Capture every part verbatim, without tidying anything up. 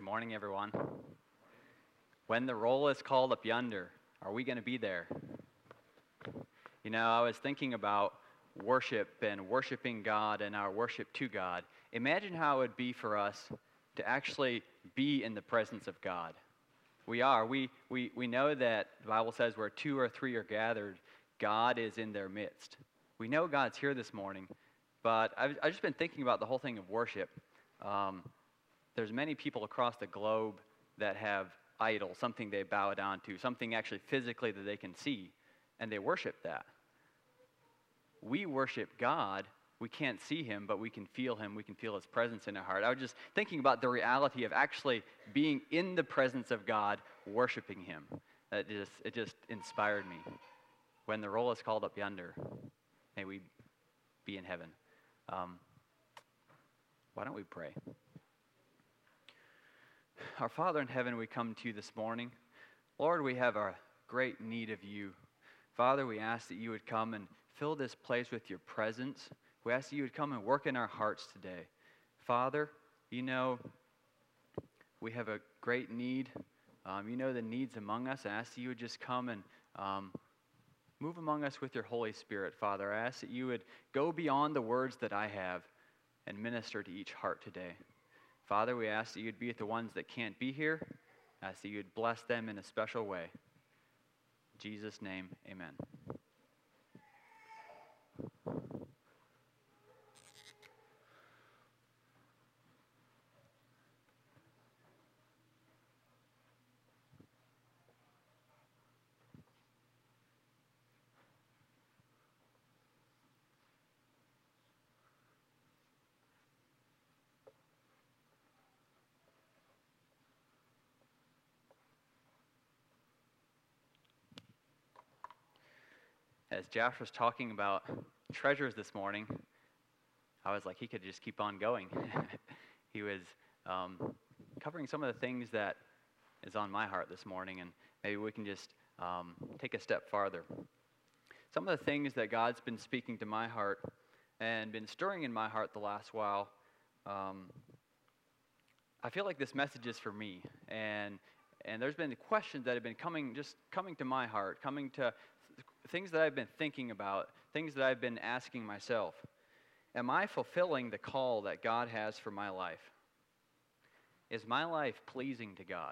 morning, everyone. When the roll is called up yonder, are we going to be there? You know, I was thinking about worship and worshiping God and our worship to God. Imagine how it would be for us to actually be in the presence of God. We are. We, we, we know that the Bible says where two or three are gathered, God is in their midst. We know God's here this morning, but I've, I've just been thinking about the whole thing of worship. Um, there's many people across the globe that have idols, something they bow down to, something actually physically that they can see, and they worship that. We worship God. We can't see Him, but we can feel Him. We can feel His presence in our heart. I was just thinking about the reality of actually being in the presence of God, worshiping Him. It just, it just inspired me. When the roll is called up yonder, may we be in heaven. Um, why don't we pray? Our Father in heaven, we come to you this morning. Lord, we have a great need of you. Father, we ask that you would come and fill this place with your presence. We ask that you would come and work in our hearts today. Father, you know we have a great need. Um, you know the needs among us. I ask that you would just come and um, move among us with your Holy Spirit, Father. I ask that you would go beyond the words that I have and minister to each heart today. Father, we ask that you'd be with the ones that can't be here. I ask that you'd bless them in a special way. In Jesus' name, amen. As Josh was talking about treasures this morning, I was like, he could just keep on going. He was um, covering some of the things that is on my heart this morning, and maybe we can just um, take a step farther. Some of the things that God's been speaking to my heart and been stirring in my heart the last while, um, I feel like this message is for me, and and there's been questions that have been coming, just coming to my heart, coming to things that I've been thinking about, things that I've been asking myself. Am I fulfilling the call that God has for my life? Is my life pleasing to God?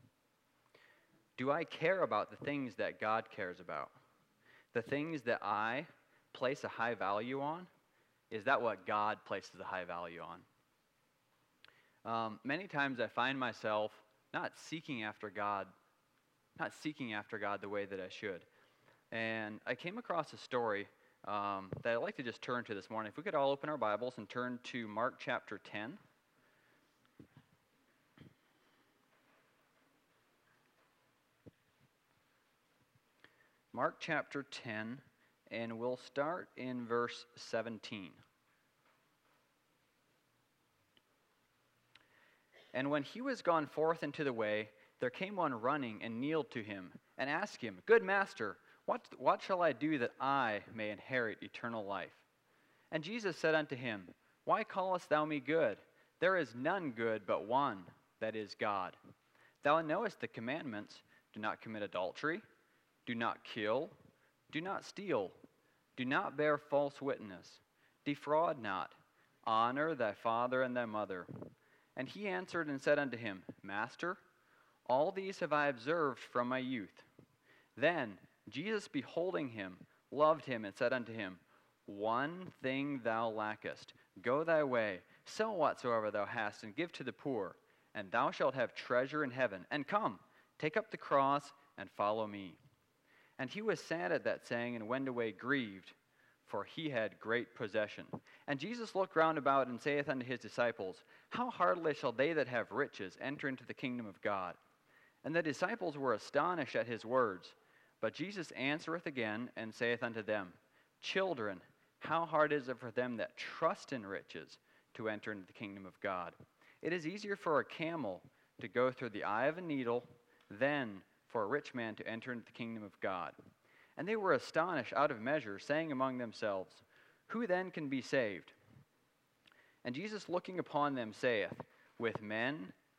Do I care about the things that God cares about? The things that I place a high value on? Is that what God places a high value on? Um, many times I find myself not seeking after God, not seeking after God the way that I should. And I came across a story um, that I'd like to just turn to this morning. If we could all open our Bibles and turn to Mark chapter ten. Mark chapter ten, and we'll start in verse seventeen. And when he was gone forth into the way, there came one running and kneeled to him, and asked him, Good master, What, what shall I do that I may inherit eternal life? And Jesus said unto him, Why callest thou me good? There is none good but one, that is God. Thou knowest the commandments, do not commit adultery, do not kill, do not steal, do not bear false witness, defraud not, honor thy father and thy mother. And he answered and said unto him, Master, all these have I observed from my youth. Then Jesus, beholding him, loved him, and said unto him, One thing thou lackest. Go thy way, sell whatsoever thou hast, and give to the poor, and thou shalt have treasure in heaven. And come, take up the cross, and follow me. And he was sad at that saying, and went away grieved, for he had great possession. And Jesus looked round about, and saith unto his disciples, How hardly shall they that have riches enter into the kingdom of God? And the disciples were astonished at his words. But Jesus answereth again, and saith unto them, Children, how hard is it for them that trust in riches to enter into the kingdom of God? It is easier for a camel to go through the eye of a needle than for a rich man to enter into the kingdom of God. And they were astonished out of measure, saying among themselves, Who then can be saved? And Jesus looking upon them saith, With men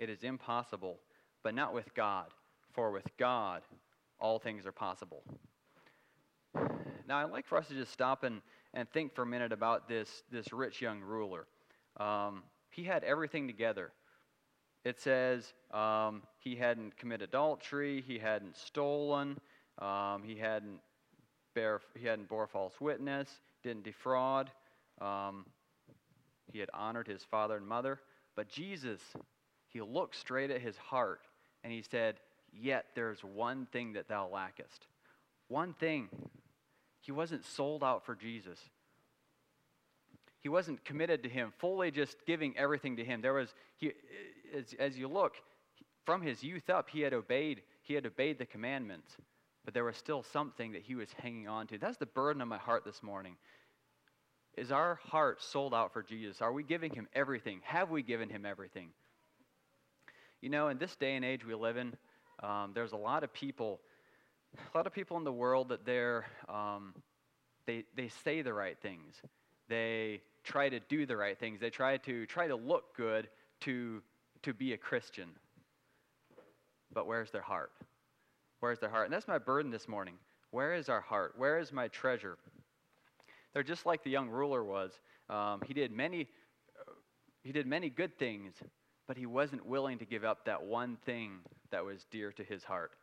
it is impossible, but not with God, for with God all things are possible. Now, I'd like for us to just stop and, and think for a minute about this, this rich young ruler. Um, he had everything together. It says um, he hadn't committed adultery, he hadn't stolen, um, he hadn't bear, he hadn't bore false witness, didn't defraud, um, he had honored his father and mother. But Jesus, he looked straight at his heart and he said, "Yet there's one thing that thou lackest." One thing. He wasn't sold out for Jesus. He wasn't committed to him, fully just giving everything to him. There was, he, as, as you look, from his youth up, he had obeyed, he had obeyed the commandments, but there was still something that he was hanging on to. That's the burden of my heart this morning. Is our heart sold out for Jesus? Are we giving him everything? Have we given him everything? You know, in this day and age we live in, um, there's a lot of people, a lot of people in the world that they're, um, they they say the right things. They try to do the right things. They try to try to look good to to be a Christian. But where's their heart? Where's their heart? And that's my burden this morning. Where is our heart? Where is my treasure? They're just like the young ruler was. Um, he did many, uh, he did many good things, but he wasn't willing to give up that one thing that was dear to his heart.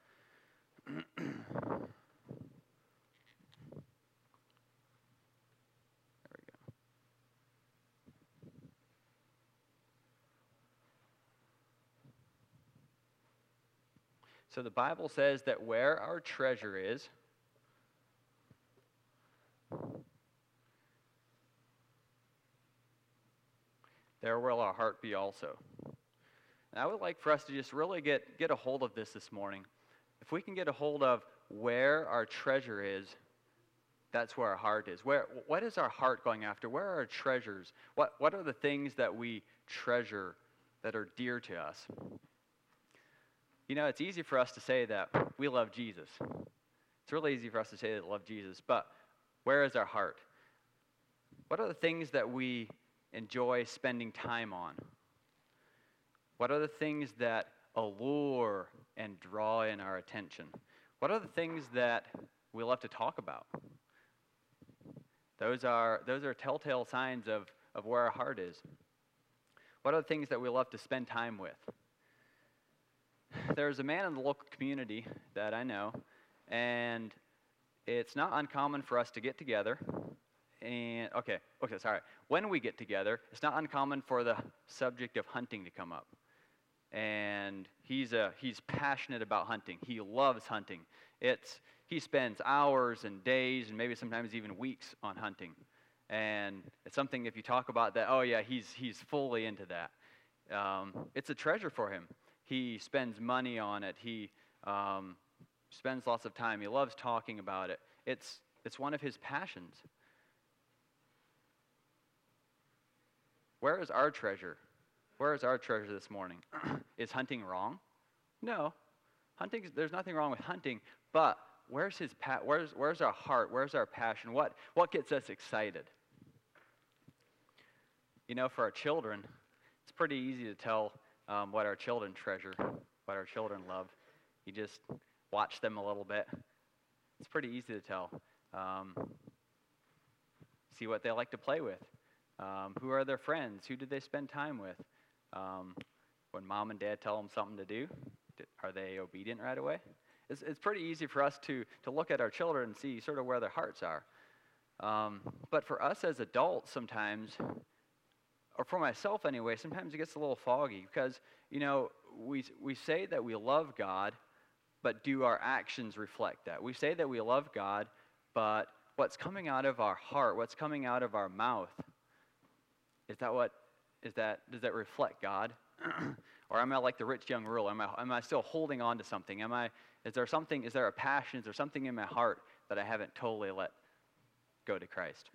So the Bible says that where our treasure is, there will our heart be also. And I would like for us to just really get, get a hold of this this morning. If we can get a hold of where our treasure is, that's where our heart is. Where, what is our heart going after? Where are our treasures? What, what are the things that we treasure that are dear to us? You know, it's easy for us to say that we love Jesus. It's really easy for us to say that we love Jesus, but where is our heart? What are the things that we enjoy spending time on? What are the things that allure and draw in our attention? What are the things that we love to talk about? Those are, those are telltale signs of, of where our heart is. What are the things that we love to spend time with? There's a man in the local community that I know, and it's not uncommon for us to get together. And okay, okay, sorry. When we get together, it's not uncommon for the subject of hunting to come up. And he's a he's passionate about hunting. He loves hunting. It's he spends hours and days and maybe sometimes even weeks on hunting. And it's something if you talk about that, oh yeah, he's he's fully into that. Um, it's a treasure for him. He spends money on it. He um, spends lots of time. He loves talking about it. It's it's one of his passions. Where is our treasure? Where is our treasure this morning? Is hunting wrong? No. Hunting, there's nothing wrong with hunting, but where's his pa- where's where's our heart? Where's our passion? What what gets us excited? You know, for our children, it's pretty easy to tell um, what our children treasure, what our children love. You just watch them a little bit. It's pretty easy to tell. Um, see what they like to play with. Um, who are their friends? Who do they spend time with? Um, when mom and dad tell them something to do, are they obedient right away? It's, it's pretty easy for us to, to look at our children and see sort of where their hearts are. Um, but for us as adults sometimes, or for myself anyway, sometimes it gets a little foggy because, you know, we we say that we love God, but do our actions reflect that? We say that we love God, but what's coming out of our heart, what's coming out of our mouth, is that what, is that, does that reflect God? Or am I like the rich young ruler? Am I, am I still holding on to something? Am I, is there something, is there a passion, is there something in my heart that I haven't totally let go to Christ?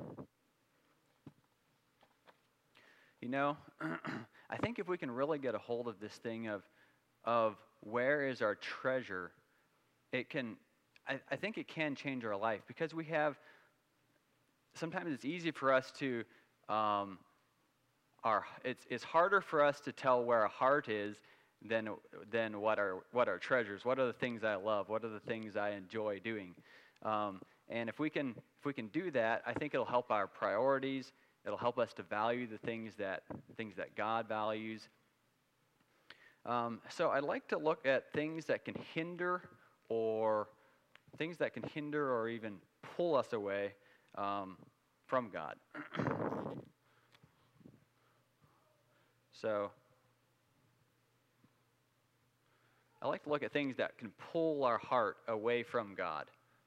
You know, I think if we can really get a hold of this thing of, of where is our treasure, it can, I, I think it can change our life because we have, sometimes it's easy for us to, um, our, it's, it's harder for us to tell where our heart is than than what are what are treasures. What are the things I love? What are the things I enjoy doing? Um, and if we can if we can do that, I think it'll help our priorities. It'll help us to value the things that things that God values. Um, so I'd like to look at things that can hinder or things that can hinder or even pull us away um, from God. So I like to look at things that can pull our heart away from God.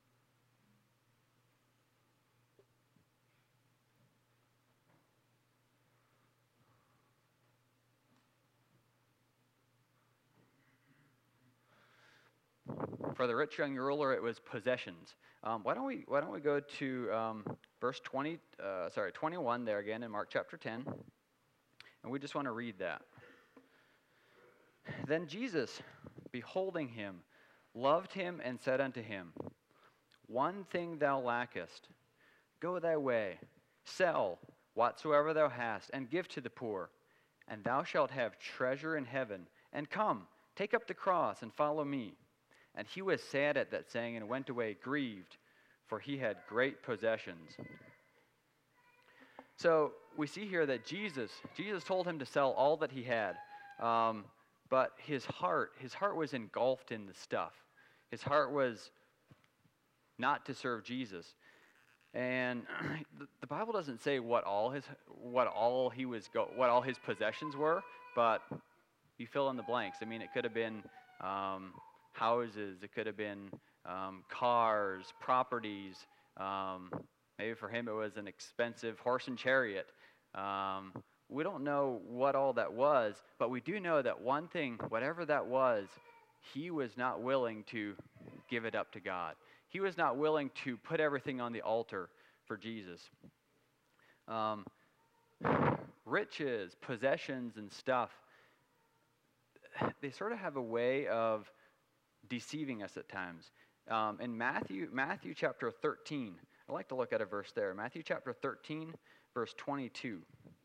For the rich young ruler, it was possessions. Um, why don't we Why don't we go to um, verse twenty? Uh, sorry, twenty-one there again in Mark chapter ten, and we just want to read that. Then Jesus, beholding him, loved him and said unto him, One thing thou lackest. Go thy way, sell whatsoever thou hast, and give to the poor, and thou shalt have treasure in heaven. And come, take up the cross and follow me. And he was sad at that saying, and went away grieved, for he had great possessions. So we see here that Jesus, Jesus told him to sell all that he had, um, but his heart, his heart was engulfed in the stuff. His heart was not to serve Jesus, and the Bible doesn't say what all his, what all he was, go, what all his possessions were, but you fill in the blanks. I mean, it could have been um, houses, it could have been um, cars, properties. Um, maybe for him it was an expensive horse and chariot. Um, we don't know what all that was, but we do know that one thing, whatever that was, he was not willing to give it up to God. He was not willing to put everything on the altar for Jesus. Um, riches, possessions, and stuff, they sort of have a way of deceiving us at times. Um, in Matthew, Matthew chapter thirteen, I'd like to look at a verse there. Matthew chapter thirteen, verse twenty-two.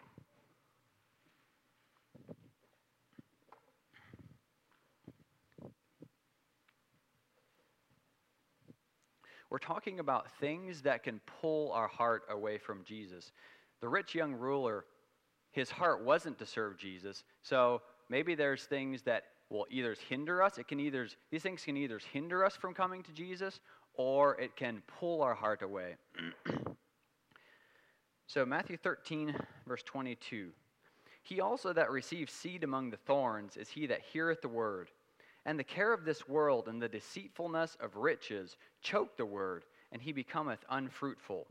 We're talking about things that can pull our heart away from Jesus. The rich young ruler, his heart wasn't to serve Jesus, so maybe there's things that will either hinder us. It can either these things can either hinder us from coming to Jesus, or it can pull our heart away. So Matthew thirteen, verse twenty-two. He also that receives seed among the thorns is he that heareth the word. And the care of this world and the deceitfulness of riches choke the word, and he becometh unfruitful.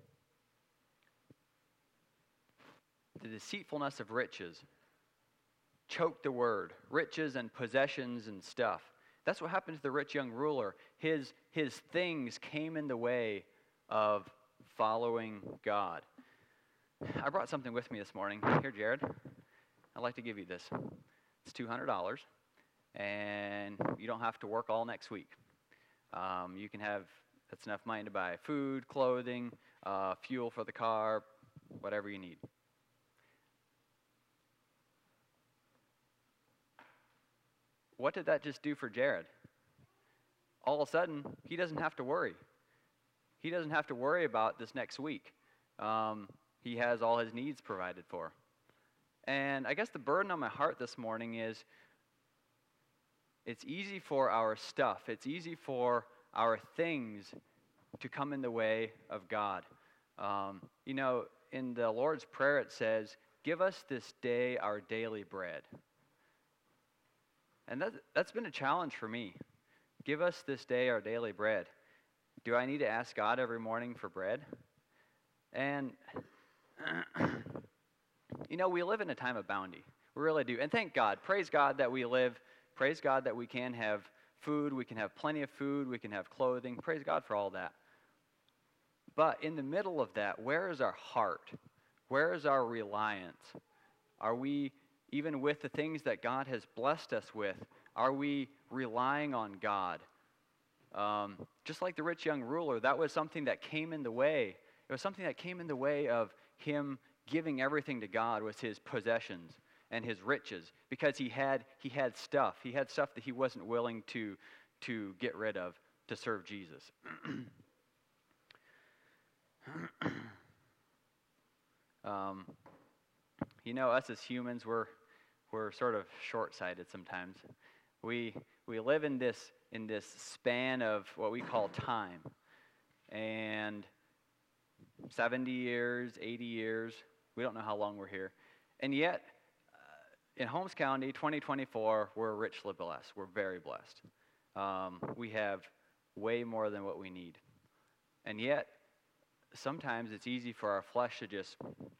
The deceitfulness of riches choke the word, riches and possessions and stuff. That's what happened to the rich young ruler. His, his things came in the way of following God. I brought something with me this morning. Here, Jared, I'd like to give you this. It's two hundred dollars. And you don't have to work all next week. Um, you can have, that's enough money to buy food, clothing, uh, fuel for the car, whatever you need. What did that just do for Jared? All of a sudden, he doesn't have to worry. He doesn't have to worry about this next week. Um, he has all his needs provided for. And I guess the burden on my heart this morning is, it's easy for our stuff, it's easy for our things to come in the way of God. Um, you know, in the Lord's Prayer it says, give us this day our daily bread. And that, that's been a challenge for me. Give us this day our daily bread. Do I need to ask God every morning for bread? And, you know, we live in a time of bounty. We really do. And thank God, praise God that we live Praise God that we can have food, we can have plenty of food, we can have clothing. Praise God for all that. But in the middle of that, where is our heart? Where is our reliance? Are we, even with the things that God has blessed us with, are we relying on God? Um, just like the rich young ruler, that was something that came in the way. It was something that came in the way of him giving everything to God, was his possessions. and his riches because he had he had stuff. He had stuff that he wasn't willing to to get rid of to serve Jesus. um, you know, us as humans, we're we're sort of short-sighted sometimes. We we live in this in this span of what we call time, and seventy years, eighty years. We don't know how long we're here. And yet, uh, in Holmes County, twenty twenty-four, we're richly blessed. We're very blessed. Um, we have way more than what we need. And yet, sometimes it's easy for our flesh to just,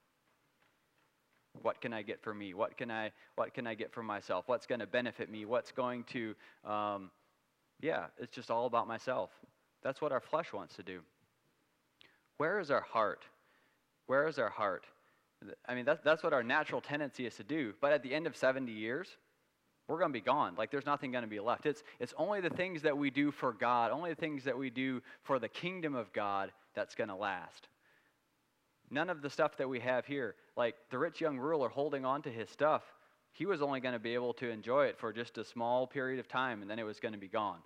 what can I get for me? What can I, what can I get for myself? What's going to benefit me? What's going to, um, yeah, it's just all about myself. That's what our flesh wants to do. Where is our heart? Where is our heart? I mean, that's, that's what our natural tendency is to do. But at the end of seventy years, we're going to be gone. Like, there's nothing going to be left. It's, it's only the things that we do for God, only the things that we do for the kingdom of God that's going to last. None of the stuff that we have here, like the rich young ruler holding on to his stuff, he was only going to be able to enjoy it for just a small period of time, and then it was going to be gone.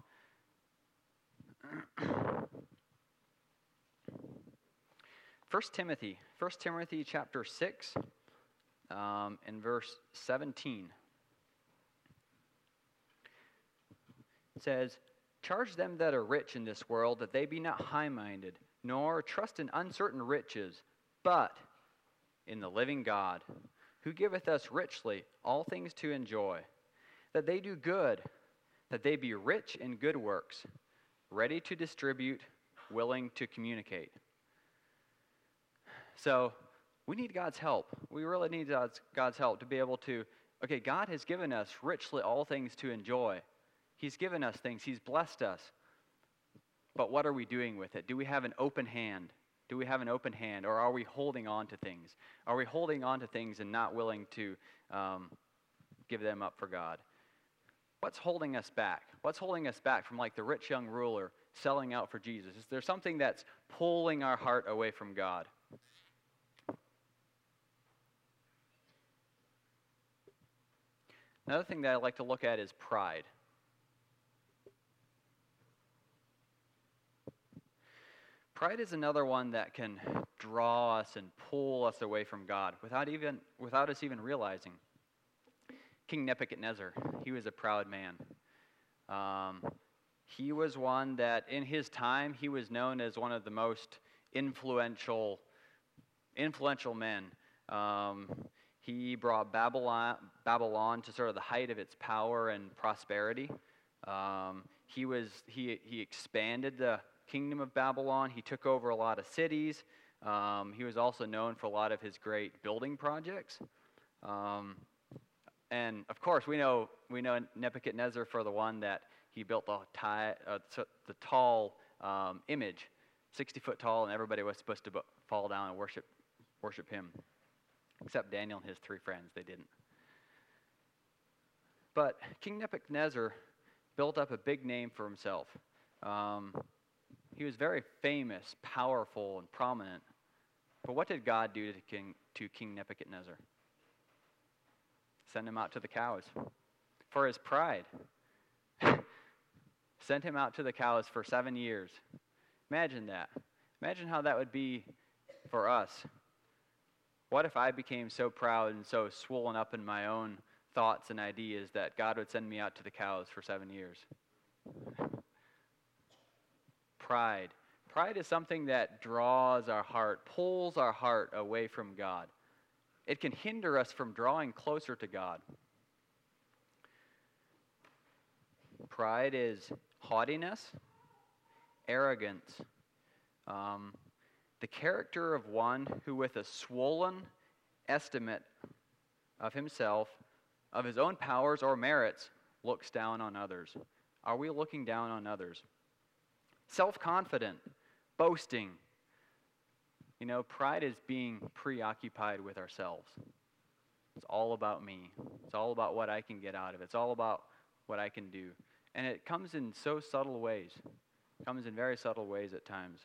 First Timothy, First Timothy chapter six, um, and verse seventeen. It says, "Charge them that are rich in this world that they be not high-minded, nor trust in uncertain riches, but in the living God, who giveth us richly all things to enjoy, that they do good, that they be rich in good works, ready to distribute, willing to communicate." So we need God's help. We really need God's, God's help to be able to, okay, God has given us richly all things to enjoy. He's given us things. He's blessed us. But what are we doing with it? Do we have an open hand? Do we have an open hand, or are we holding on to things? Are we holding on to things and not willing to um, give them up for God? What's holding us back? What's holding us back from, like the rich young ruler selling out for Jesus? Is there something that's pulling our heart away from God? Another thing that I like to look at is pride. Pride is another one that can draw us and pull us away from God without even without us even realizing. King Nebuchadnezzar, he was a proud man. Um, he was one that in his time, he was known as one of the most influential, influential men. Um, he brought Babylon, Babylon to sort of the height of its power and prosperity. Um, he was he he expanded the kingdom of Babylon. He took over a lot of cities. Um, he was also known for a lot of his great building projects. Um, and of course, we know we know Nebuchadnezzar for the one that he built the, tie, uh, the tall um, image, sixty foot tall, and everybody was supposed to fall down and worship worship him, except Daniel and his three friends. They didn't. But King Nebuchadnezzar built up a big name for himself. Um, he was very famous, powerful, and prominent. But what did God do to King, to King Nebuchadnezzar? Send him out to the cows for his pride. Sent him out to the cows for seven years. Imagine that. Imagine how that would be for us. What if I became so proud and so swollen up in my own thoughts and ideas that God would send me out to the cows for seven years? Pride. Pride is something that draws our heart, pulls our heart away from God. It can hinder us from drawing closer to God. Pride is haughtiness, arrogance, um, the character of one who with a swollen estimate of himself, of his own powers or merits, looks down on others. Are we looking down on others? Self-confident, boasting. You know, pride is being preoccupied with ourselves. It's all about me. It's all about what I can get out of it. It's all about what I can do. And it comes in so subtle ways. It comes in very subtle ways at times.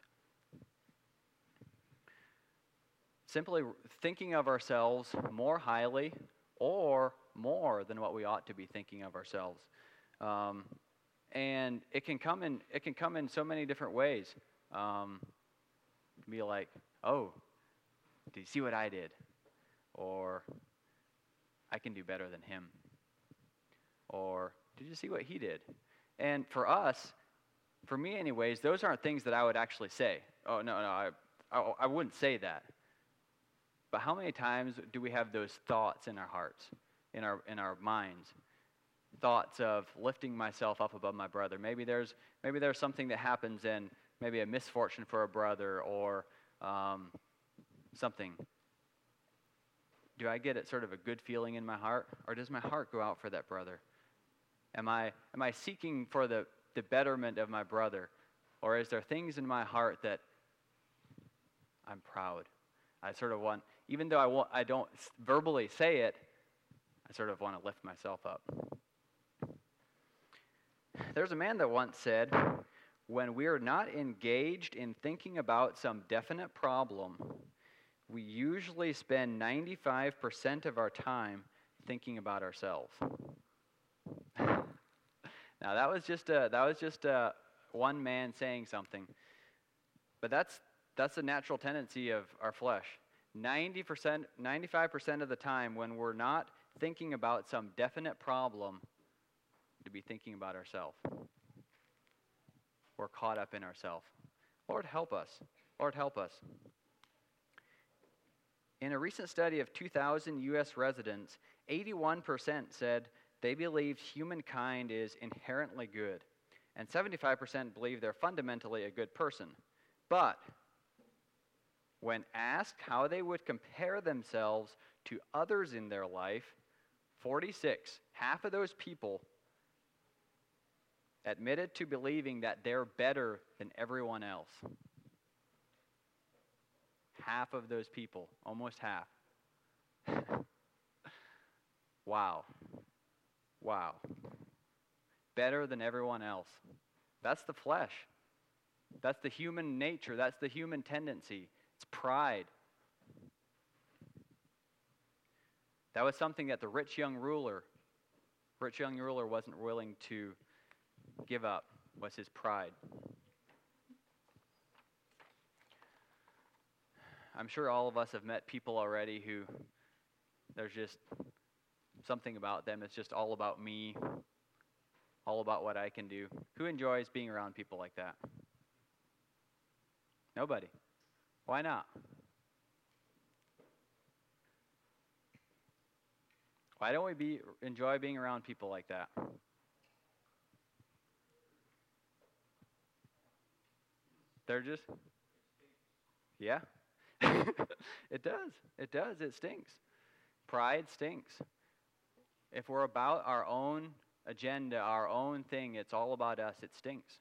Simply thinking of ourselves more highly or more than what we ought to be thinking of ourselves. Um, and it can come in it can come in so many different ways. Um, be like, oh, did you see what I did? Or I can do better than him. Or did you see what he did? And for us, for me anyways, those aren't things that I would actually say. Oh, no, no, I, I, I wouldn't say that. But how many times do we have those thoughts in our hearts, in our in our minds? Thoughts of lifting myself up above my brother. Maybe there's maybe there's something that happens and maybe a misfortune for a brother or um, something. Do I get it sort of a good feeling in my heart, or does my heart go out for that brother? Am I am I seeking for the, the betterment of my brother, or is there things in my heart that I'm proud? I sort of want, even though I want, I don't verbally say it, I sort of want to lift myself up. There's a man that once said, when we are not engaged in thinking about some definite problem, we usually spend ninety-five percent of our time thinking about ourselves. Now that was just a, that was just a one man saying something, but that's that's a natural tendency of our flesh. ninety percent, ninety-five percent of the time, when we're not thinking about some definite problem, to be thinking about ourselves. We're caught up in ourselves. Lord, help us. Lord, help us. In a recent study of two thousand U S residents, eighty-one percent said they believed humankind is inherently good, and seventy-five percent believe they're fundamentally a good person. But when asked how they would compare themselves to others in their life, forty-six, half of those people admitted to believing that they're better than everyone else. Half of those people, almost half. Wow. Wow. Better than everyone else. That's the flesh. That's the human nature. That's the human tendency. It's pride. That was something that the rich young ruler, rich young ruler wasn't willing to give up, was his pride. I'm sure all of us have met people already who there's just something about them. It's just all about me, all about what I can do. Who enjoys being around people like that? Nobody. Why not? Why don't we be enjoy being around people like that? They're just, yeah. It does. It does. It stinks. Pride stinks. If we're about our own agenda, our own thing, it's all about us, it stinks.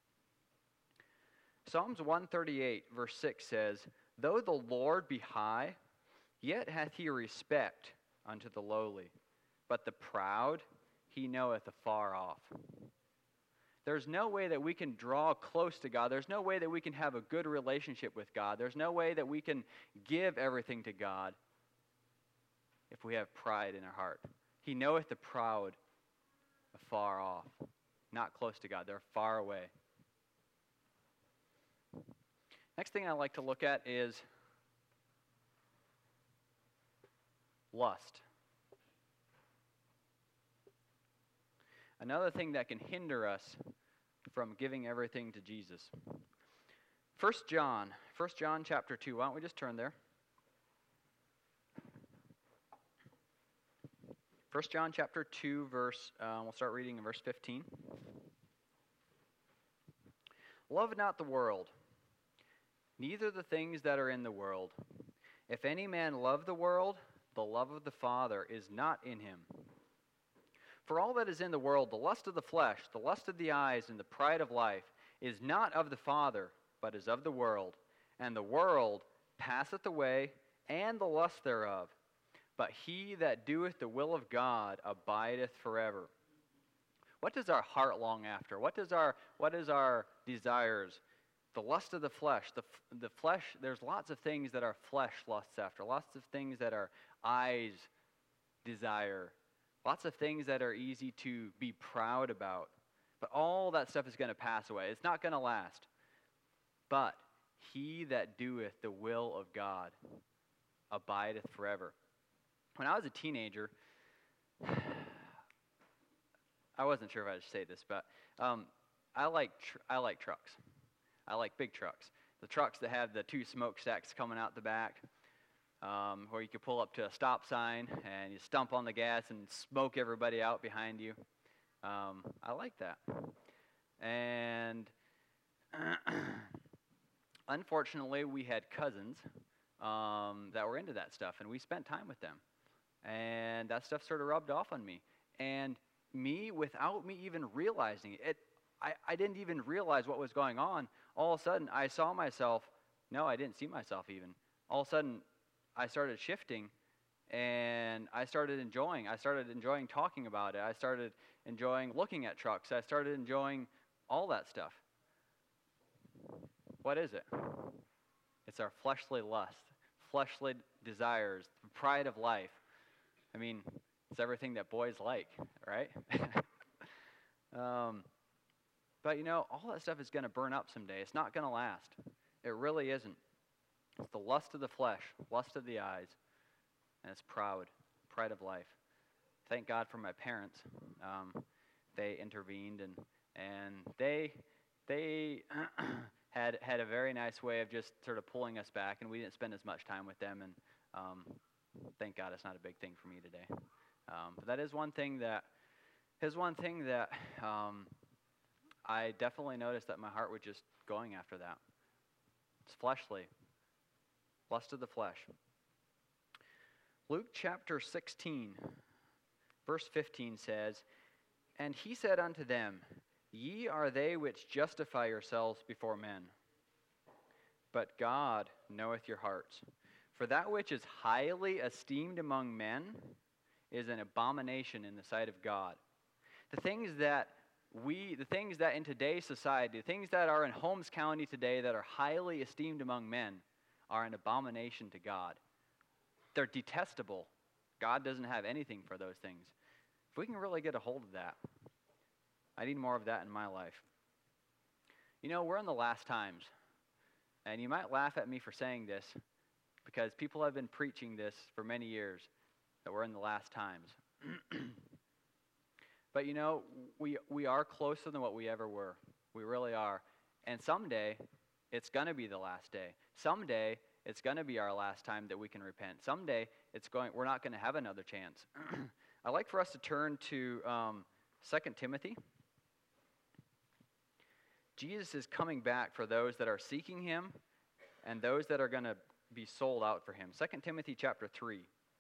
Psalms one thirty-eight, verse six says, though the Lord be high, yet hath he respect unto the lowly, but the proud he knoweth afar off. There's no way that we can draw close to God. There's no way that we can have a good relationship with God. There's no way that we can give everything to God if we have pride in our heart. He knoweth the proud afar off, not close to God. They're far away. Next thing I like to look at is lust. Another thing that can hinder us from giving everything to Jesus. First John, First John chapter two. Why don't we just turn there? First John chapter two, verse, uh, we'll start reading in verse fifteen. Love not the world, neither the things that are in the world. If any man love the world, the love of the Father is not in him. For all that is in the world, the lust of the flesh, the lust of the eyes, and the pride of life, is not of the Father, but is of the world. And the world passeth away, and the lust thereof. But he that doeth the will of God abideth forever. What does our heart long after? What does our what is our desires? The lust of the flesh. The, the flesh, there's lots of things that our flesh lusts after. Lots of things that our eyes desire, lots of things that are easy to be proud about. But all that stuff is going to pass away. It's not going to last. But he that doeth the will of God abideth forever. When I was a teenager, I wasn't sure if I should say this, but um, I like tr- I like trucks. I like big trucks. The trucks that have the two smokestacks coming out the back, um, where you can pull up to a stop sign and you stump on the gas and smoke everybody out behind you. Um, I like that. And unfortunately, we had cousins um, that were into that stuff, and we spent time with them. And that stuff sort of rubbed off on me. And me, without me even realizing it, it I, I didn't even realize what was going on. All of a sudden, I saw myself. No, I didn't see myself even. All of a sudden, I started shifting, and I started enjoying. I started enjoying talking about it. I started enjoying looking at trucks. I started enjoying all that stuff. What is it? It's our fleshly lust, fleshly desires, the pride of life. I mean, it's everything that boys like, right? um, but, you know, all that stuff is going to burn up someday. It's not going to last. It really isn't. It's the lust of the flesh, lust of the eyes, and it's proud, pride of life. Thank God for my parents. Um, they intervened, and and they they had had a very nice way of just sort of pulling us back, and we didn't spend as much time with them. And um, thank God it's not a big thing for me today. Um, but that is one thing that is one thing that um, I definitely noticed that my heart was just going after that. It's fleshly, lust of the flesh. Luke chapter sixteen, verse fifteen says, "And he said unto them, Ye are they which justify yourselves before men, but God knoweth your hearts. For that which is highly esteemed among men is an abomination in the sight of God." The things that we, the things that in today's society, the things that are in Holmes County today that are highly esteemed among men are an abomination to God. They're detestable. God doesn't have anything for those things. If we can really get a hold of that, I need more of that in my life. You know, we're in the last times, and you might laugh at me for saying this, because people have been preaching this for many years, that we're in the last times. But you know, we we are closer than what we ever were. We really are. And someday, it's going to be the last day. Someday, it's going to be our last time that we can repent. Someday, it's going. We're not going to have another chance. I'd like for us to turn to um, Second Timothy. Jesus is coming back for those that are seeking him and those that are going to be sold out for him. Second Timothy chapter three.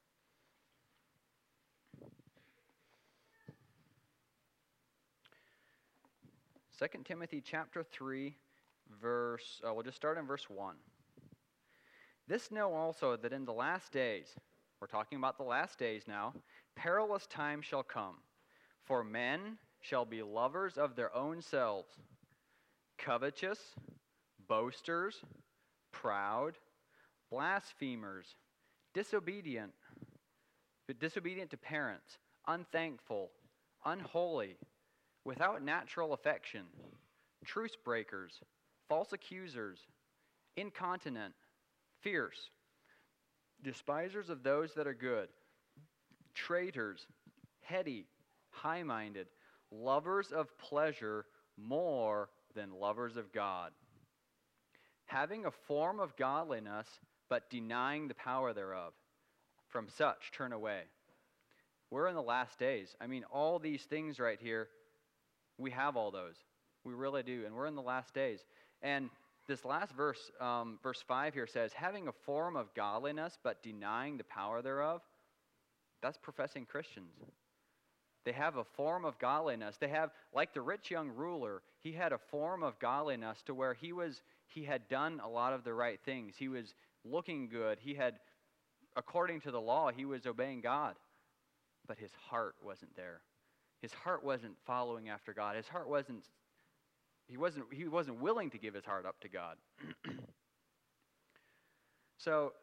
Second Timothy chapter three, verse, uh, we'll just start in verse one. "This know also that in the last days," we're talking about the last days now, "perilous times shall come. For men shall be lovers of their own selves, covetous, boasters, proud, blasphemers, disobedient, disobedient to parents, unthankful, unholy, without natural affection, truce breakers, false accusers, incontinent, fierce, despisers of those that are good, traitors, heady, high-minded, lovers of pleasure more than lovers of God, having a form of godliness, but denying the power thereof. From such turn away." We're in the last days. I mean, all these things right here, we have all those. We really do. And we're in the last days. And this last verse, um, verse five here says, having a form of godliness, but denying the power thereof. That's professing Christians. They have a form of godliness. They have, like the rich young ruler, he had a form of godliness to where he was, he had done a lot of the right things. He was looking good. He had, according to the law, he was obeying God. But his heart wasn't there. His heart wasn't following after God. His heart wasn't, he wasn't, he wasn't willing to give his heart up to God. So,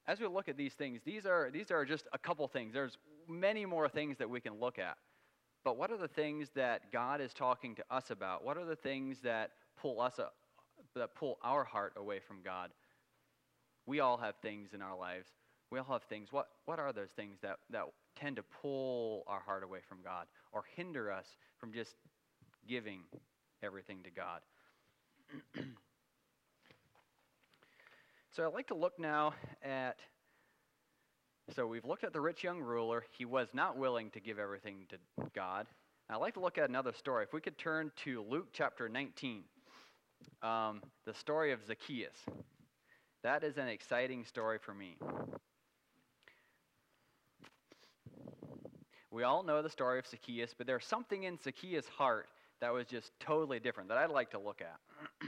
as we look at these things, these are these are just a couple things. There's many more things that we can look at. But what are the things that God is talking to us about? What are the things that pull us up, that pull our heart away from God? We all have things in our lives. We all have things. What what are those things that, that tend to pull our heart away from God or hinder us from just giving everything to God? So I'd like to look now at, so we've looked at the rich young ruler. He was not willing to give everything to God. I'd like to look at another story. If we could turn to Luke chapter nineteen, um, the story of Zacchaeus. That is an exciting story for me. We all know the story of Zacchaeus, but there's something in Zacchaeus' heart that was just totally different that I'd like to look at.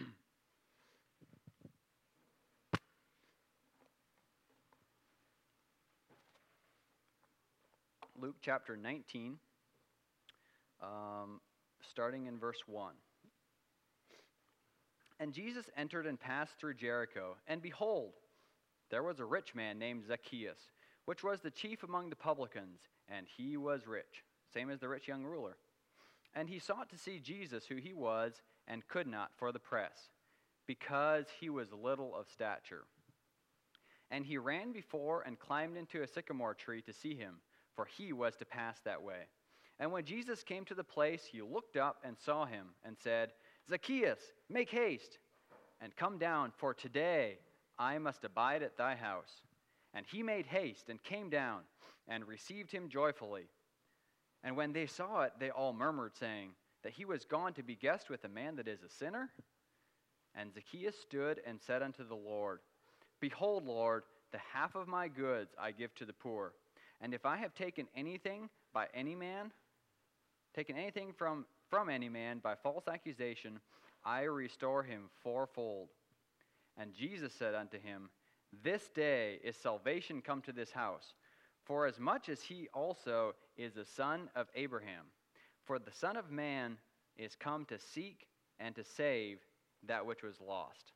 Luke chapter nineteen, um, starting in verse one. And Jesus entered and passed through Jericho, and behold, there was a rich man named Zacchaeus, which was the chief among the publicans, and he was rich, same as the rich young ruler. And he sought to see Jesus, who he was, and could not for the press, because he was little of stature. And he ran before and climbed into a sycamore tree to see him, for he was to pass that way. And when Jesus came to the place, he looked up and saw him, and said, Zacchaeus, make haste, and come down, for today I must abide at thy house. And he made haste, and came down, and received him joyfully. And when they saw it, they all murmured, saying, that he was gone to be guest with a man that is a sinner? And Zacchaeus stood and said unto the Lord, Behold, Lord, the half of my goods I give to the poor. And if I have taken anything by any man, taken anything from, from any man by false accusation, I restore him fourfold. And Jesus said unto him, This day is salvation come to this house, for as much as he also is a son of Abraham. For the Son of Man is come to seek and to save that which was lost.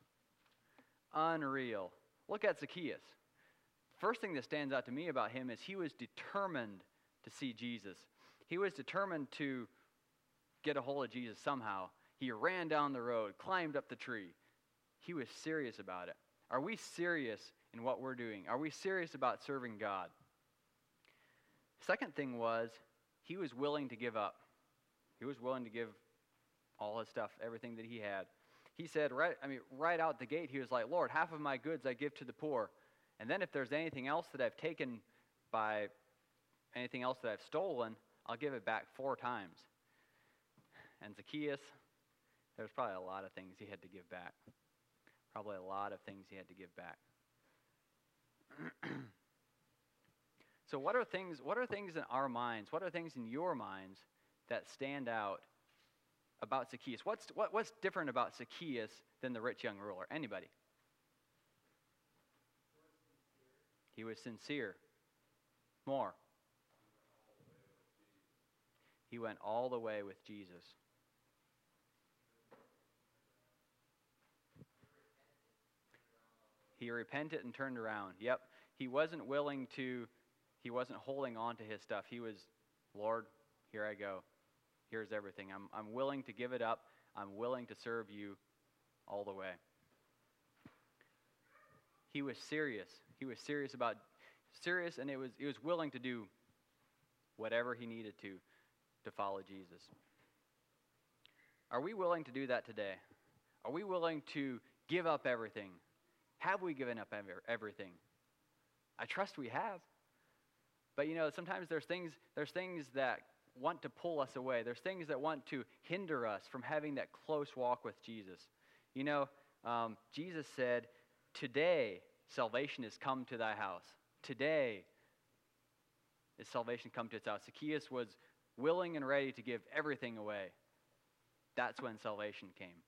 Unreal. Look at Zacchaeus. First thing that stands out to me about him is he was determined to see Jesus. He was determined to get a hold of Jesus somehow. He ran down the road, climbed up the tree. He was serious about it. Are we serious in what we're doing? Are we serious about serving God? Second thing was, he was willing to give up. He was willing to give all his stuff, everything that he had. He said, right, I mean, right out the gate, he was like, Lord, half of my goods I give to the poor. And then if there's anything else that I've taken by anything else that I've stolen, I'll give it back four times. And Zacchaeus, there's probably a lot of things he had to give back. Probably a lot of things he had to give back. So what are things, what are things in our minds, what are things in your minds that stand out about Zacchaeus? What's, what, what's different about Zacchaeus than the rich young ruler? Anybody? He was sincere. More. He went all the way with Jesus. He repented and turned around. Yep. He wasn't willing to, he wasn't holding on to his stuff. He was, Lord, here I go. Here's everything. I'm, I'm willing to give it up. I'm willing to serve you all the way. He was serious. He was serious about, serious, and it was, he was willing to do whatever he needed to to follow Jesus. Are we willing to do that today? Are we willing to give up everything? Have we given up everything? I trust we have. But you know, sometimes there's things, there's things that want to pull us away. There's things that want to hinder us from having that close walk with Jesus. You know, um, Jesus said, today salvation has come to thy house. Today is salvation come to its house. Zacchaeus was willing and ready to give everything away. That's when salvation came.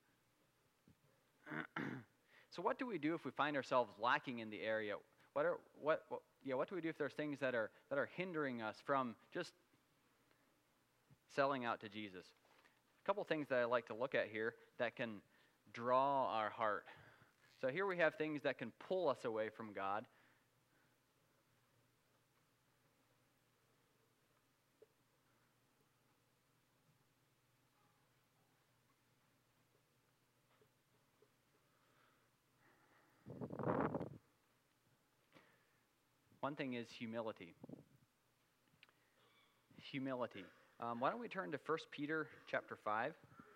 So what do we do if we find ourselves lacking in the area? What are what, what yeah, what do we do if there's things that are that are hindering us from just selling out to Jesus? A couple things that I like to look at here that can draw our heart. So here we have things that can pull us away from God. One thing is humility. Humility. Um, why don't we turn to First Peter chapter five?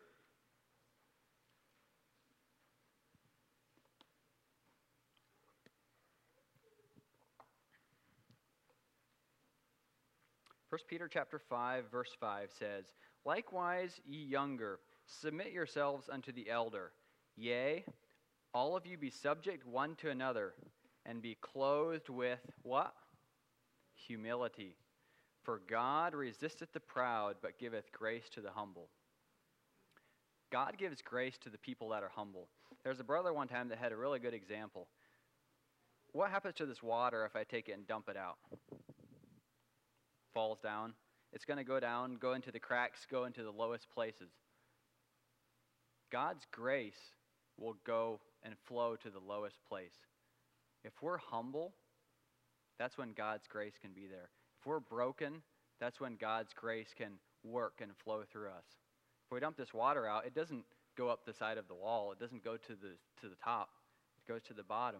First Peter chapter five, verse five says, "Likewise, ye younger, submit yourselves unto the elder. Yea, all of you be subject one to another, and be clothed with" what? Humility. "For God resisteth the proud, but giveth grace to the humble." God gives grace to the people that are humble. There's a brother one time that had a really good example. What happens to this water if I take it and dump it out? Falls down. It's going to go down, go into the cracks, go into the lowest places. God's grace will go and flow to the lowest place. If we're humble, that's when God's grace can be there. If we're broken, that's when God's grace can work and flow through us. If we dump this water out, it doesn't go up the side of the wall. It doesn't go to the to the top. It goes to the bottom.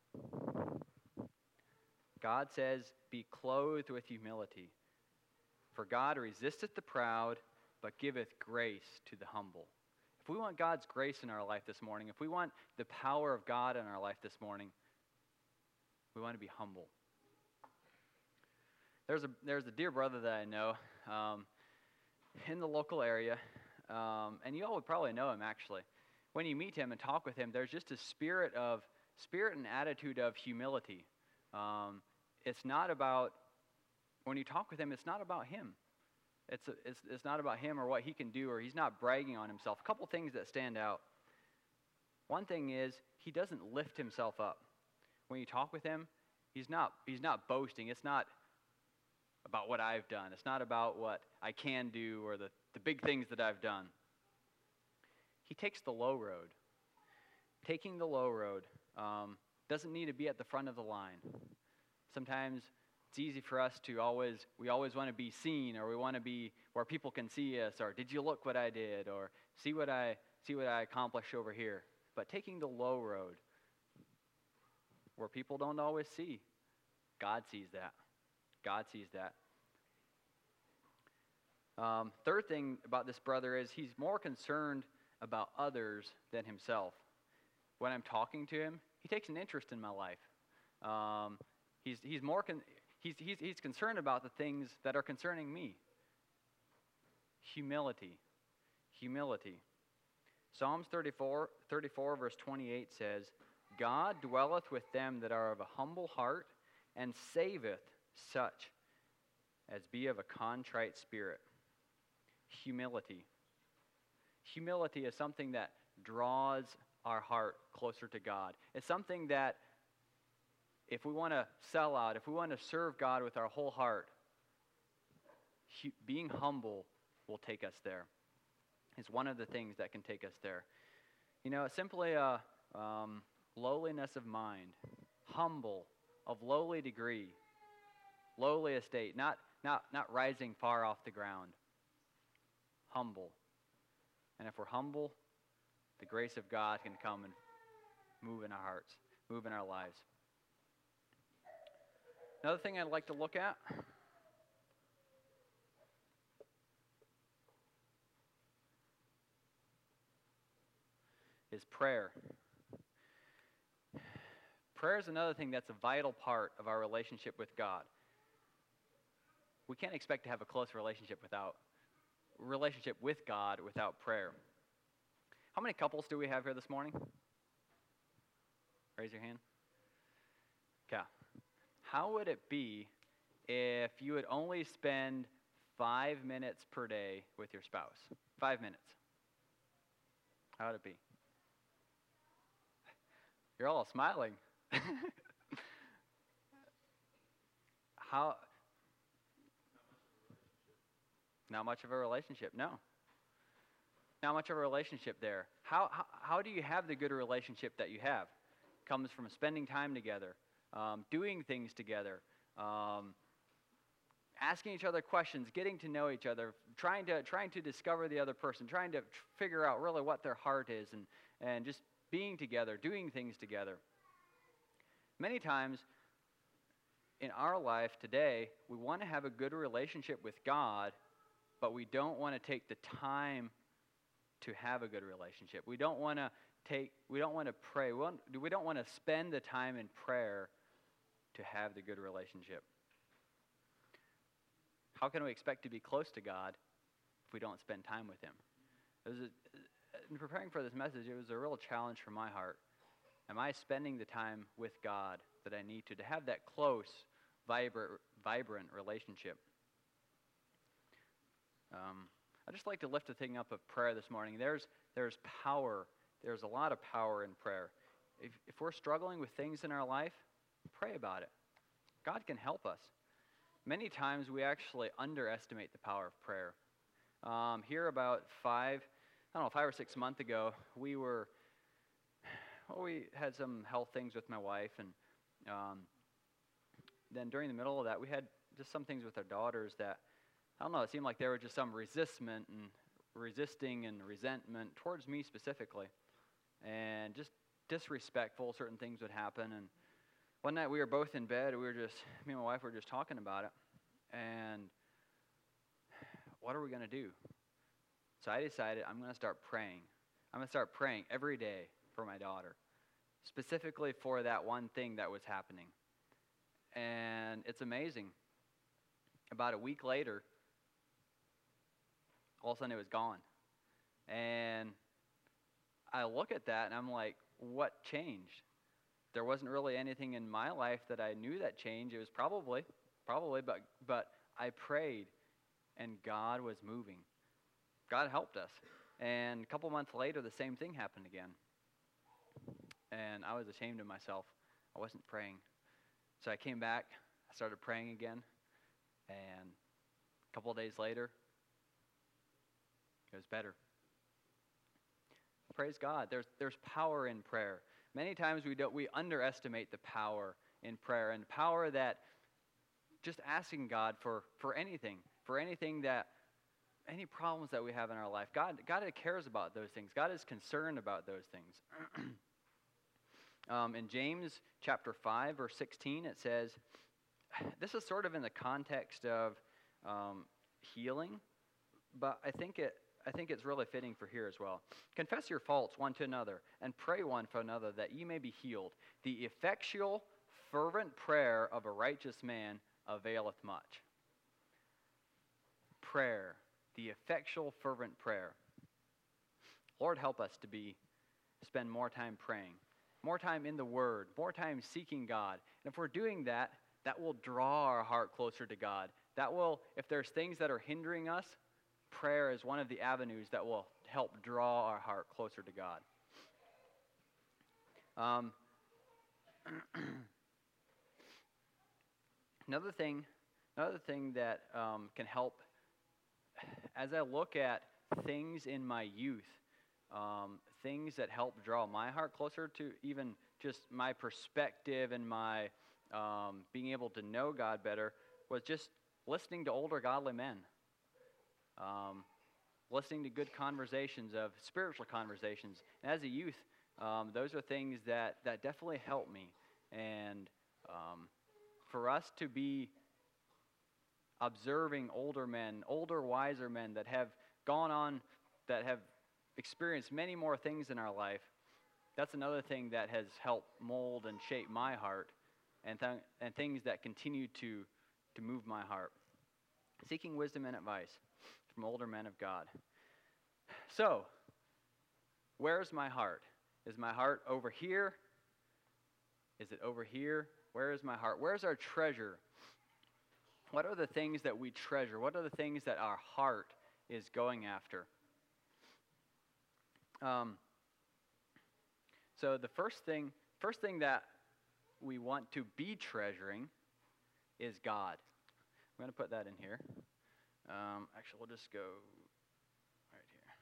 God says, "Be clothed with humility. For God resisteth the proud, but giveth grace to the humble." If we want God's grace in our life this morning, if we want the power of God in our life this morning, we want to be humble. There's a there's a dear brother that I know um, in the local area, um, and you all would probably know him actually. When you meet him and talk with him, there's just a spirit of spirit and attitude of humility. Um, it's not about when you talk with him, it's not about him. It's, a, it's it's not about him or what he can do, or he's not bragging on himself. A couple things that stand out. One thing is he doesn't lift himself up. When you talk with him, he's not he's not boasting. It's not about what I've done. It's not about what I can do or the, the big things that I've done. He takes the low road. Taking the low road um, doesn't need to be at the front of the line. Sometimes it's easy for us to always, we always want to be seen, or we want to be where people can see us, or did you look what I did, or see what I see what I accomplished over here. But taking the low road, where people don't always see, God sees that. God sees that. Um, third thing about this brother is he's more concerned about others than himself. When I'm talking to him, he takes an interest in my life. Um, he's he's more con- he's he's he's concerned about the things that are concerning me. Humility, humility. Psalms thirty-four, thirty-four verse twenty-eight says, "God dwelleth with them that are of a humble heart, and saveth such as be of a contrite spirit." Humility. Humility is something that draws our heart closer to God. It's something that if we want to sell out, if we want to serve God with our whole heart, hu- being humble will take us there. It's one of the things that can take us there. You know, it's simply a um, lowliness of mind, humble, of lowly degree, lowly estate, not, not, not rising far off the ground. Humble. And if we're humble, the grace of God can come and move in our hearts, move in our lives. Another thing I'd like to look at is prayer. Prayer is another thing that's a vital part of our relationship with God. We can't expect to have a close relationship without relationship with God without prayer. How many couples do we have here this morning? Raise your hand. Okay. How would it be if you would only spend five minutes per day with your spouse? Five minutes. How would it be? You're all smiling. How? Not much of a relationship, no. Not much of a relationship there. How, how, how do you have the good relationship that you have? It comes from spending time together, um, doing things together, um, asking each other questions, getting to know each other, trying to trying to discover the other person, trying to tr- figure out really what their heart is, and, and just being together, doing things together. Many times, in our life today, we want to have a good relationship with God, but we don't want to take the time to have a good relationship. We don't want to take, we don't want to pray. We, want, we don't want to spend the time in prayer to have the good relationship. How can we expect to be close to God if we don't spend time with Him? It was a, in preparing for this message, it was a real challenge for my heart. Am I spending the time with God that I need to, to have that close, vibrant, vibrant relationship? Um, I'd just like to lift the thing up of prayer this morning. There's there's power. There's a lot of power in prayer. If, if we're struggling with things in our life, pray about it. God can help us. Many times we actually underestimate the power of prayer. Um, here about five, I don't know, five or six months ago, we were, well, we had some health things with my wife, and um, then during the middle of that, we had just some things with our daughters that, I don't know, it seemed like there was just some resistment and resisting and resentment towards me specifically, and just disrespectful. Certain things would happen, and one night we were both in bed. We were just, me and my wife were just talking about it, and what are we going to do? So I decided I'm going to start praying. I'm going to start praying every day for my daughter, specifically for that one thing that was happening. And it's amazing. About a week later, all of a sudden it was gone. And I look at that and I'm like, what changed? There wasn't really anything in my life that I knew that changed. It was probably, probably, but but I prayed and God was moving. God helped us. And a couple months later, the same thing happened again. And I was ashamed of myself. I wasn't praying. So I came back, I started praying again, and a couple of days later, it was better. Praise God. There's there's power in prayer. Many times we don't we underestimate the power in prayer, and power that just asking God for, for anything, for anything that any problems that we have in our life. God God cares about those things. God is concerned about those things. um, in James chapter five, verse sixteen, it says, this is sort of in the context of um, healing, but I think it I think it's really fitting for here as well. Confess your faults one to another, and pray one for another, that ye may be healed. The effectual, fervent prayer of a righteous man availeth much. Prayer, the effectual, fervent prayer. Lord, help us to be spend more time praying, more time in the Word, more time seeking God. And if we're doing that, that will draw our heart closer to God. That will, if there's things that are hindering us, prayer is one of the avenues that will help draw our heart closer to God. Um, another thing, another thing that um, can help, as I look at things in my youth, um, things that help draw my heart closer to even just my perspective and my um, being able to know God better, was just listening to older godly men. Um, listening to good conversations, of spiritual conversations. And as a youth, um, those are things that, that definitely help me. And um, for us to be observing older men, older, wiser men that have gone on, that have experienced many more things in our life, that's another thing that has helped mold and shape my heart, and, th- and things that continue to, to move my heart. Seeking wisdom and advice from older men of God. So, where's my heart? Is my heart over here? Is it over here? Where is my heart? Where's our treasure? What are the things that we treasure? What are the things that our heart is going after? Um, so the first thing, first thing that we want to be treasuring is God. I'm going to put that in here. Um, actually, we'll just go right here.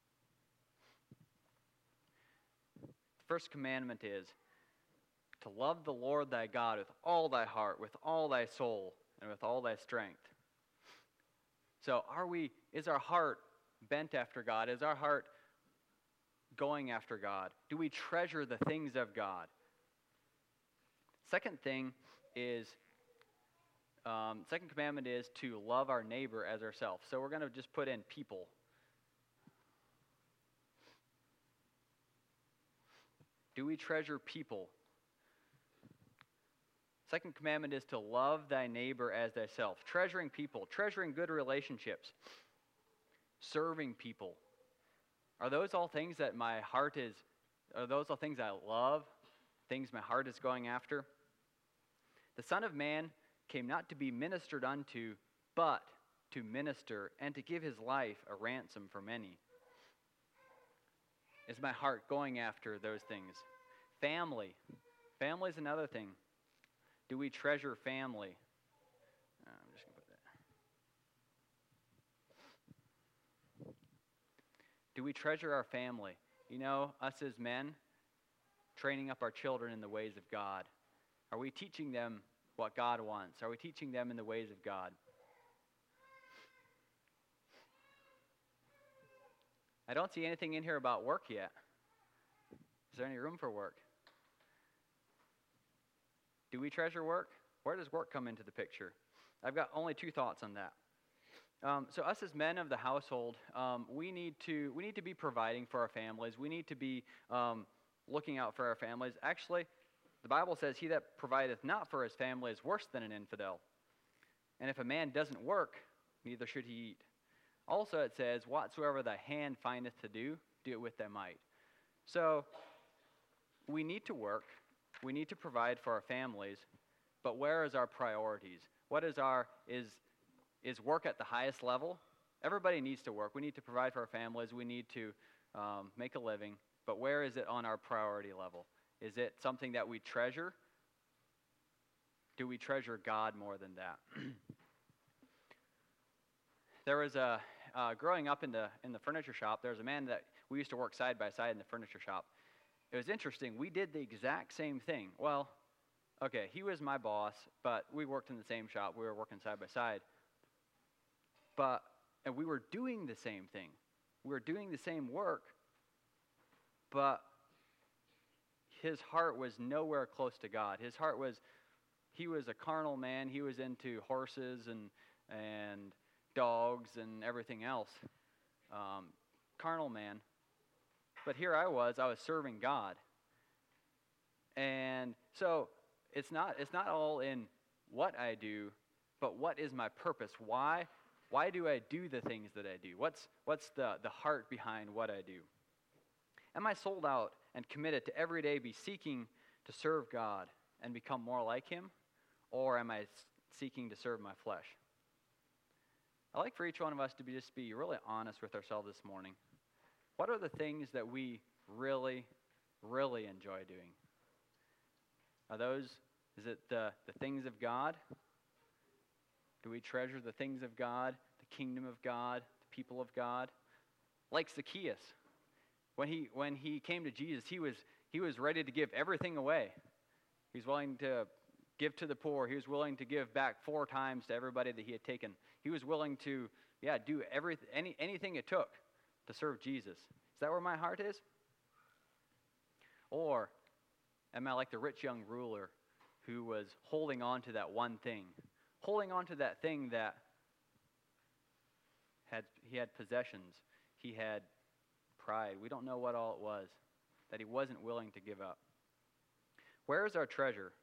The first commandment is to love the Lord thy God with all thy heart, with all thy soul, and with all thy strength. So are we, is our heart bent after God? Is our heart going after God? Do we treasure the things of God? Second thing is Um, second commandment is to love our neighbor as ourselves. So we're going to just put in people. Do we treasure people? Second commandment is to love thy neighbor as thyself. Treasuring people, treasuring good relationships, serving people. Are those all things that my heart is, are those all things I love? Things my heart is going after? The Son of Man came not to be ministered unto, but to minister and to give his life a ransom for many. Is my heart going after those things? Family. Family is another thing. Do we treasure family? Uh, I'm just going to put that. Do we treasure our family? You know, us as men, training up our children in the ways of God. Are we teaching them what God wants? Are we teaching them in the ways of God? I don't see anything in here about work yet. Is there any room for work? Do we treasure work? Where does work come into the picture? I've got only two thoughts on that. Um, so us as men of the household, um, we need to we need to be providing for our families. We need to be um, looking out for our families. Actually, the Bible says, he that provideth not for his family is worse than an infidel. And if a man doesn't work, neither should he eat. Also it says, whatsoever thy hand findeth to do, do it with thy might. So we need to work. We need to provide for our families. But where is our priorities? What is our, is, is work at the highest level? Everybody needs to work. We need to provide for our families. We need to um, make a living. But where is it on our priority level? Is it something that we treasure? Do we treasure God more than that? There was a, uh, growing up in the in the furniture shop, there was a man that we used to work side by side in the furniture shop. It was interesting. We did the exact same thing. Well, okay, he was my boss, but we worked in the same shop. We were working side by side. But, and we were doing the same thing. We were doing the same work, but his heart was nowhere close to God. His heart was, he was a carnal man. He was into horses and and dogs and everything else. Um, carnal man. But here I was, I was serving God. And so it's not it's not all in what I do, but what is my purpose? Why why do I do the things that I do? What's what's the, the heart behind what I do? Am I sold out and committed to every day be seeking to serve God and become more like him? Or am I seeking to serve my flesh? I'd like for each one of us to be just be really honest with ourselves this morning. What are the things that we really, really enjoy doing? Are those, is it the, the things of God? Do we treasure the things of God, the kingdom of God, the people of God? Like Zacchaeus. When he when he came to Jesus, he was he was ready to give everything away. He was willing to give to the poor. He was willing to give back four times to everybody that he had taken. He was willing to, yeah, do every, any, anything it took to serve Jesus. Is that where my heart is? Or am I like the rich young ruler who was holding on to that one thing? Holding on to that thing that had he had possessions. He had pride. We don't know what all it was that he wasn't willing to give up. Where is our treasure?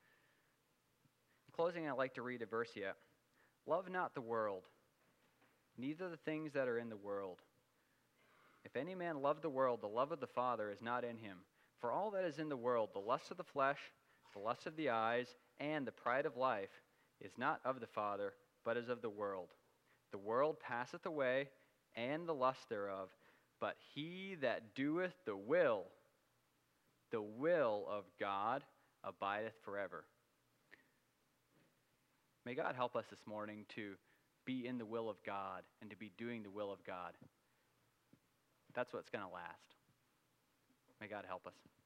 In closing, I'd like to read a verse yet. Love not the world, neither the things that are in the world. If any man love the world, the love of the Father is not in him. For all that is in the world, the lust of the flesh, the lust of the eyes, and the pride of life, is not of the Father, but is of the world. The world passeth away, and the lust thereof, but he that doeth the will, the will of God, abideth forever. May God help us this morning to be in the will of God and to be doing the will of God. That's what's going to last. May God help us.